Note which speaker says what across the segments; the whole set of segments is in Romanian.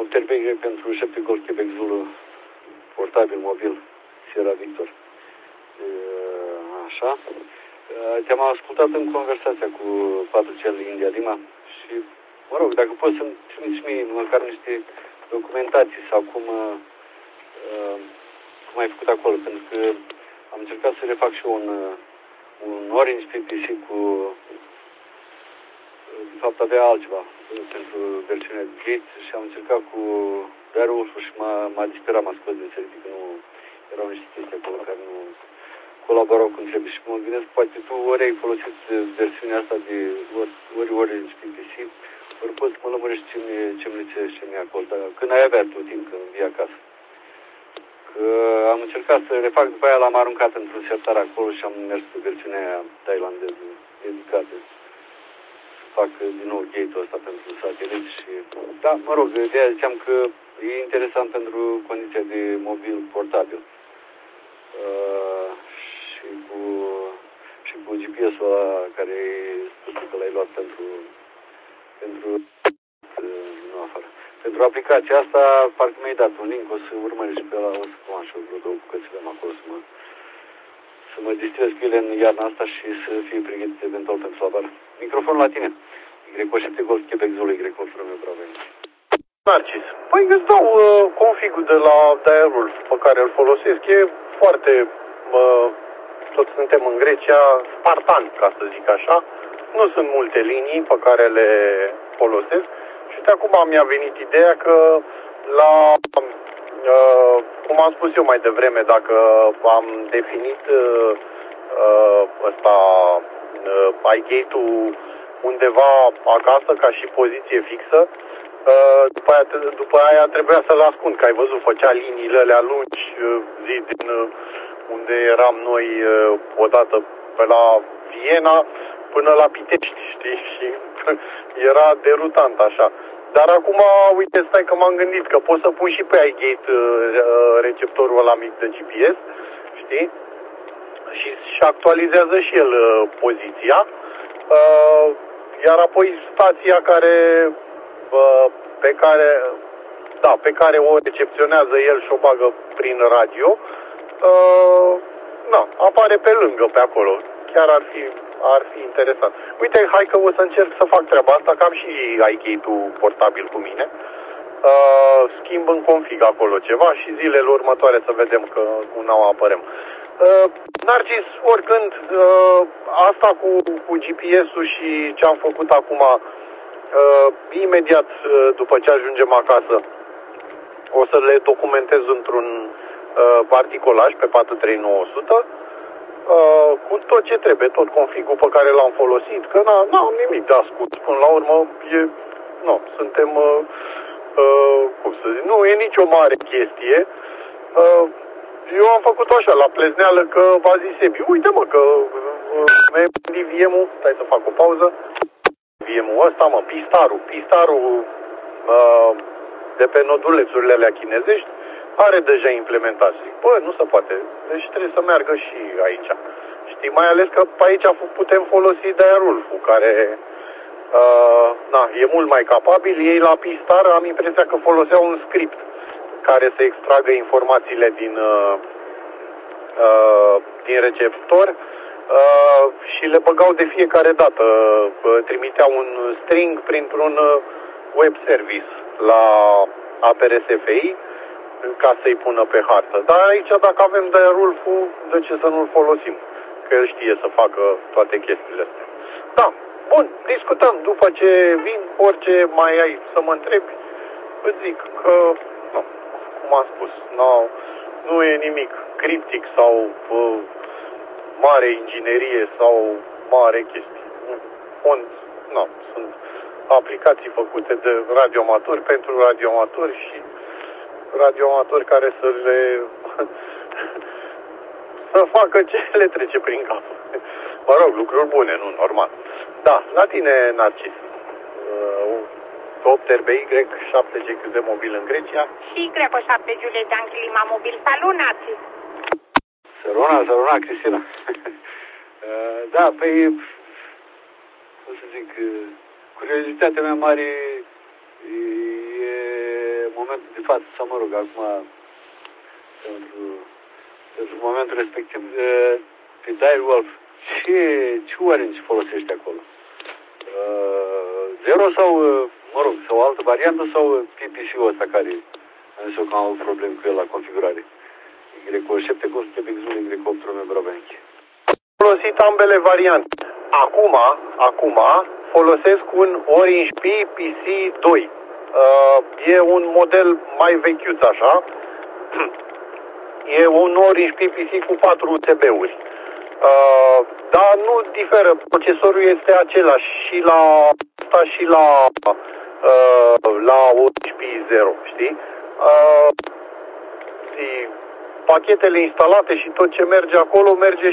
Speaker 1: 8RB pentru 7 Golf Quebec Zulu, portabil, mobil, Sierra Victor. Așa. Te-am ascultat în conversația cu 4CL India Lima și, mă rog, dacă poți să-mi trimiți mie măcar niște documentații sau cum ai făcut acolo, pentru că am încercat să refac și eu un Orange PPC cu, de fapt avea altceva pentru versiunea Git și am încercat cu Darewolf și m-a disperat, m-a scos din serie, că nu erau niște chestii acolo care nu colaborau cum trebuie și mă gândesc, poate tu ori ai folosit versiunea asta de ori Orange PPC, ori poți să mă lămurești ce-mi lipsește ce mi-e acolo, dar când ai avea tu timp, când vii acasă. Că am încercat să refac, după aia l-am aruncat într-un sertar acolo și am mers pe versiunea aia tailandeză dedicată. Să fac din nou gate-ul ăsta pentru satelit și... Da, mă rog, de-aia ziceam că e interesant pentru condiția de mobil portabil. Și cu GPS-ul ăla care ai spus că l-ai luat pentru nu afară. Pentru aplicația asta, parcă mi-ai dat un link, o să urmăresc pe ăla, o să pun așa vreo două bucățile acolo să mă distrez cu ele în iarna asta și să fie pregătit eventual pentru la vară. Microfonul la tine. Y7 Golf Quebec Zulu, Y confirmă meu, bravo.
Speaker 2: Narcis. Păi îți dau config-ul de la Direwolf pe care îl folosesc. E foarte, tot suntem în Grecia, spartan, ca să zic așa. Nu sunt multe linii pe care le folosesc. Și de acum mi-a venit ideea că cum am spus eu mai devreme, dacă am definit iGate-ul undeva acasă ca și poziție fixă, după aia trebuia să-l ascund, că ai văzut, făcea liniile alea lungi, zi din unde eram noi odată pe la Viena până la Pitești, știi, și era derutant așa. Dar acum, uite, stai că m-am gândit că pot să pun și pe iGate receptorul ăla mic de GPS, știi? Și actualizează și el poziția. Iar apoi stația pe care o recepționează el și o bagă prin radio, apare pe lângă, pe acolo. Chiar ar fi interesant. Uite, hai că o să încerc să fac treaba asta, că am și iGate-ul portabil cu mine. Schimb în config acolo ceva și zilele următoare să vedem că una o apărăm. Narcis, oricând, asta cu GPS-ul și ce am făcut acum, imediat după ce ajungem acasă, o să le documentez într-un particolaj pe 43900, cu tot ce trebuie, tot configul pe care l-am folosit, că n-am nimic de ascuns. Până la urmă, suntem, cum să zic, nu e nicio mare chestie. Eu am făcut-o așa, la plezneală, că v-a zis Sebi, uite mă, că mi-a VM-ul, stai să fac o pauză, VM-ul ăsta, mă, Pistarul de pe nodulețurile alea chinezești, are deja implementat. Zic, nu se poate, deci trebuie să meargă și aici. Știi, mai ales că pe aici putem folosi Direwolf-ul, care e mult mai capabil. Ei la Pistar am impresia că foloseau un script care să extragă informațiile din receptor și le băgau de fiecare dată. Trimiteau un string printr-un web service la APRSFI ca să-i pună pe hartă. Dar aici, dacă avem Direwolf-ul, de ce să nu-l folosim? Că el știe să facă toate chestiile astea. Da, bun, discutăm. După ce vin, orice mai ai să mă întrebi, îți zic că, cum am spus, nu e nimic criptic sau mare inginerie sau mare chestie. Sunt aplicații făcute de radioamatori pentru radioamatori și radioamatori care să facă ce le trece prin cap. Mă rog, lucruri bune, nu normal. Da, la tine, Narcis. 8RBY, 7GQ de mobil în Grecia.
Speaker 3: Și Y7 Julieta în clima mobil. Salut, Narcis!
Speaker 1: Săruna, Cristina. Da, păi, cum să zic, curiozitatea mea mare e față, sau mă rog, acum, pentru momentul respectiv, pe Direwolf, ce orange folosești acolo? Zero sau, mă rog, sau o altă variantă sau PPC-ul ăsta care am zis eu că am avut probleme cu el la configurare? Y7 Quebec Zulu, Y8 Romeo Bravo Yankee.
Speaker 2: Folosit ambele variante. Acum folosesc un Orange Pi PC2. E un model mai vechiuț așa. E un Orange Pi PC cu 4 USB-uri. Dar nu diferă. Procesorul este același și la asta și la Orange Pi 0, știi? Pachetele instalate și tot ce merge acolo merge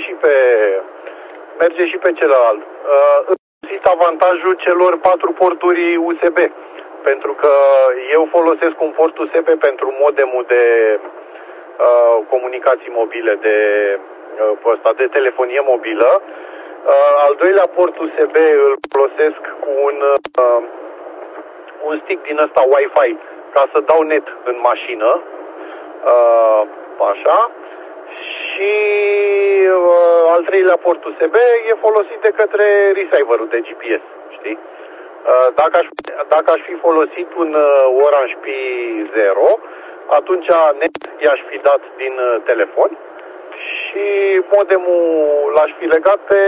Speaker 2: și pe celălalt. Însă avantajul celor 4 porturi USB, pentru că eu folosesc un port USB pentru modemul de comunicații mobile, de telefonie mobilă. Al doilea port USB îl folosesc cu un stick din ăsta Wi-Fi ca să dau net în mașină. Așa. Și al treilea port USB e folosit de către receiverul de GPS, știi? Dacă aș fi folosit un Orange Pi 0, atunci net i-aș fi dat din telefon și modemul l-aș fi legat pe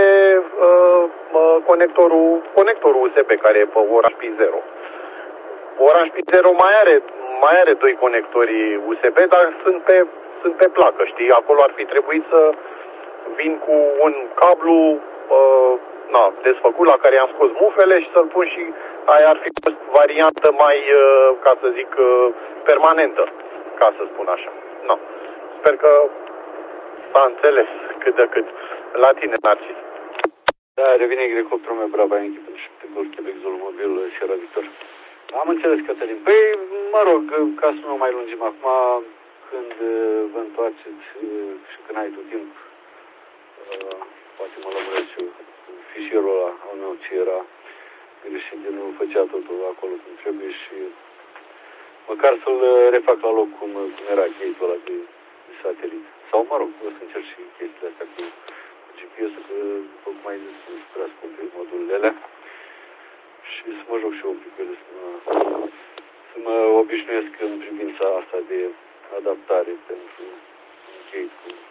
Speaker 2: conectorul USB care e pe Orange Pi 0. Orange Pi 0 mai are 2 conectori USB, dar sunt pe placă, știi? Acolo ar fi trebuit să vin cu un cablu desfăcut la care am scos mufele și să-l pun și aia ar fi fost variantă mai, ca să zic, permanentă, ca să spun așa. No. Sper că s-a înțeles cât de cât. La tine, Narcis.
Speaker 1: Da, revine Y8 Romeo Bravo Yankee pentru 7 Golf Quebec Zulu Mobil Sierra Victor. Am înțeles, Cătălin. Păi, mă rog, ca să nu mai lungim acum, când vă întoarceți și când ai tot timp, poate mă lămuresc și fișierul ăla al meu ce era greșit, de nu făcea totul acolo cum trebuie și măcar să-l refac la loc cum era gate-ul ăla de satelit. Sau, mă rog, o să încerc și chestiile astea cu GPS-ul, că, după cum ai zis, sunt prea scumpe modulele alea. Și să mă joc și eu un pic cu ele, să mă obișnuiesc în privința asta de adaptare pentru gate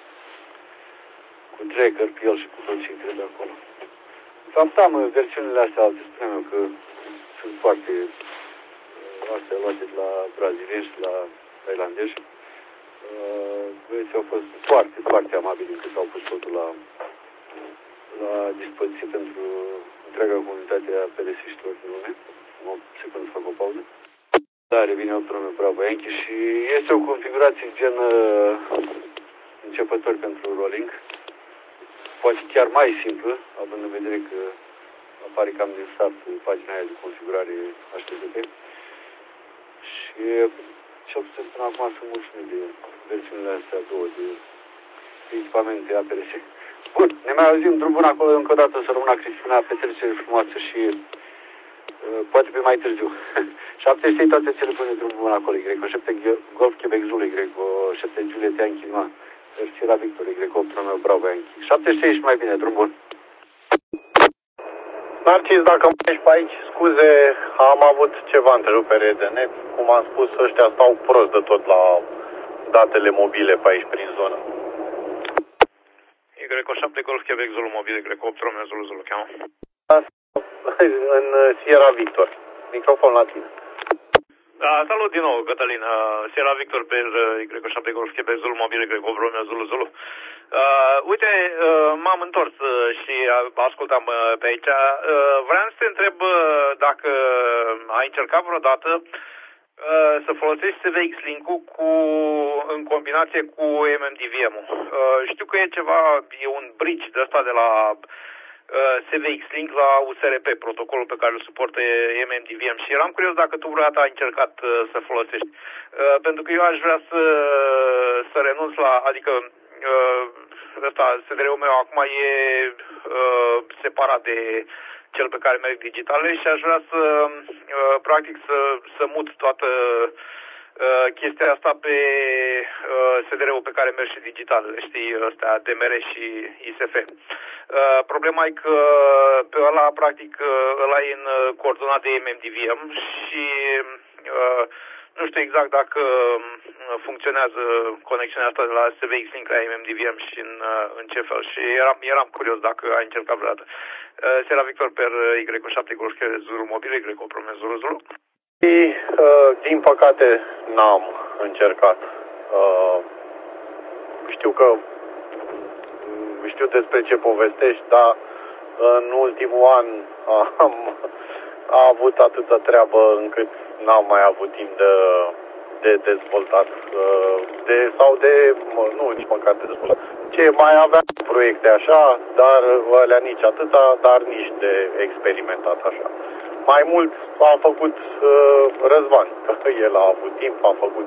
Speaker 1: cu tracker pe el și cu tot ce trebuie acolo. De fapt, am versiunile astea alte, spuneam eu că sunt foarte astea luate de la brazilieni și la thailandezi. Băieții au fost foarte, foarte amabili încât au pus totul la dispoziție pentru întreaga comunitate a PLS-știlor din lume. O secundă să fac o pauză. Da, revine 8 Romeo Bravo Yankee și este o configurație gen începător pentru rolling. Poate chiar mai simplă, având în vedere că apare cam din start pagina aia de configurare HTTP. Și cel puțin până acum sunt mulțumit de versiunile astea două de echipamente APRS. Bun, ne mai auzim, drum bun acolo încă o dată, să rămână Cristina, petrecere frumoasă și poate pe mai târziu. 7 toate cele bune, drum bun acolo, Y7 Golf Quebec Zulu, Y7 Juliet Yankee Lima, Sierra Victor, Y8 Romeo Bravo Yankee. 76 și mai bine, drum bun.
Speaker 2: Narcis, dacă mă ești pe aici, scuze, am avut ceva întrerupere de net. Cum am spus, ăștia stau prost de tot la datele mobile pe aici, prin zonă.
Speaker 4: Y7 Golf Quebec Zulu Mobil, Y8 Romeo Zulu Zulu, cheamă.
Speaker 2: În Sierra Victor. Microfon la tine.
Speaker 4: Salut din nou, Cătălin. Sierra Victor pe Y7 Golf Quebec Zulu Mobil, Y8 Romeo Zulu Zulu. Uite, m-am întors și ascultam pe aici. Vreau să te întreb dacă ai încercat vreodată să folosești SVX Link-ul în combinație cu MMDVM-ul. Știu că e un bridge de ăsta de la SVX Link la USRP, protocolul pe care îl suportă MMDVM, și eram curios dacă tu vreodată ai încercat să folosești. Pentru că eu aș vrea să renunț adică ăsta, SDR-ul meu acum e separat de cel pe care merg digitale și aș vrea practic să mut toată chestia asta pe SDR-ul pe care merg și digital, știi, ăstea DMR și ISF. Problema e că pe ăla, practic, ăla e în coordonat de MMDVM și nu știu exact dacă funcționează conexiunea asta de la SVX Link la MMDVM și în ce fel. Și eram curios dacă ai încercat vreodată. Sierra Victor per Y7 Golf Zulu mobil, Y Promez Zulu Zulu.
Speaker 2: Din păcate n-am încercat. Știu despre ce povestești, dar în ultimul an am avut atâta treabă încât n-am mai avut timp de dezvoltat. Nu, nici măcar de dezvoltat. Mai aveam proiecte așa, dar alea nici atâta, dar nici de experimentat așa. Mai mult a făcut Răzvan, că el a avut timp, a făcut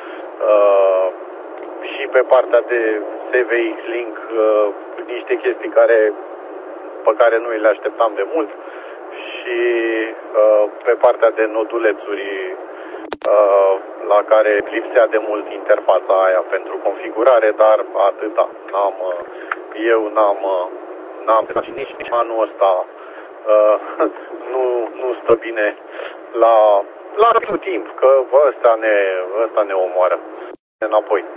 Speaker 2: și pe partea de SVX Link niște chestii pe care noi le așteptam de mult și pe partea de nodulețuri la care lipsea de mult interfața aia pentru configurare, dar atâta. N-am și nici anul ăsta nu stă bine la timp, că ăsta ne omoară. Înapoi.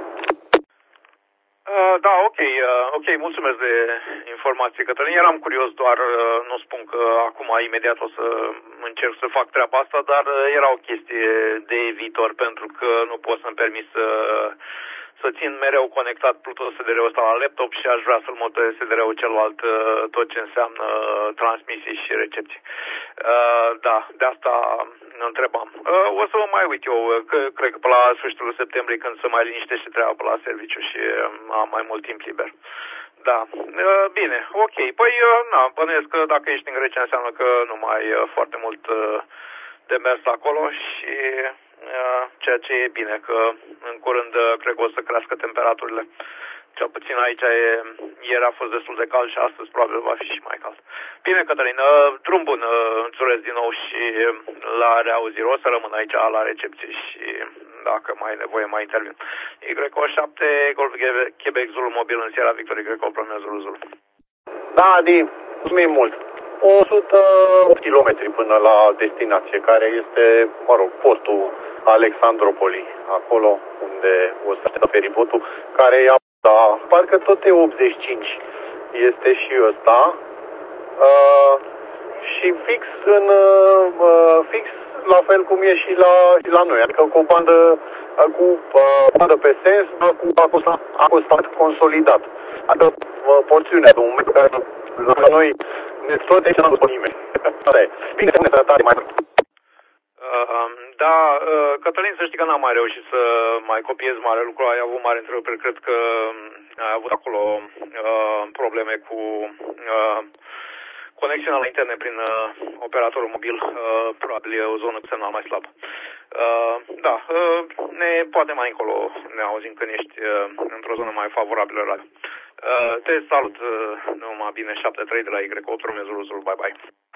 Speaker 4: Da, ok, mulțumesc de informație, Cătălin. Eram curios, doar nu spun că acum imediat o să încerc să fac treaba asta, dar era o chestie de viitor, pentru că nu pot să-mi permit să țin mereu conectat Bluetooth SDR-ul ăsta la laptop și aș vrea să-l mod pe SDR-ul celălalt tot ce înseamnă transmisii și recepții. Da, de asta întrebam. O să mă mai uit eu, că cred că pe la sfârșitul septembrie, când se mai liniștește treaba pe la serviciu și am mai mult timp liber. Da, bine, ok. Păi, bănuiesc că dacă ești în Grecia înseamnă că nu mai ai foarte mult de mers acolo și ceea ce e bine, că în curând cred că o să crească temperaturile. Cel puțin aici ieri a fost destul de cald și astăzi probabil va fi și mai cald. Bine, Cătălin, drum bun, îți urez din nou și la reauzire. O să rămân aici la recepție și dacă mai e nevoie mai intervin. Y7 Golf Quebec Zulu mobil în Sierra Victor, Y Promez Zulu Zulu.
Speaker 2: Da, Adi, mulțumim mult. 100 km până la destinație, care este, postul Alexandropoli, acolo unde o să așteptă feribotul, care e parcă tot e 85 este și ăsta. Și fix la fel cum e și la noi, adică cu o bandă pe sens, dar cu acostat consolidat. Adică porțiunea de un metru care la noi ne tot de aici n-am văzut nimeni. Bine, spune sănătate mai mult.
Speaker 4: Da, Cătălin, să știi că n-am mai reușit să mai copiez mare lucru, ai avut mare întreruperi, cred că ai avut acolo probleme cu conexiunea la internet prin operatorul mobil, probabil e o zonă cu semnal mai slab. Da, poate mai încolo ne auzim când ești într-o zonă mai favorabilă radio. Te salut, numai bine, 7-3 de la Y, Zulu Zulu, bye bye.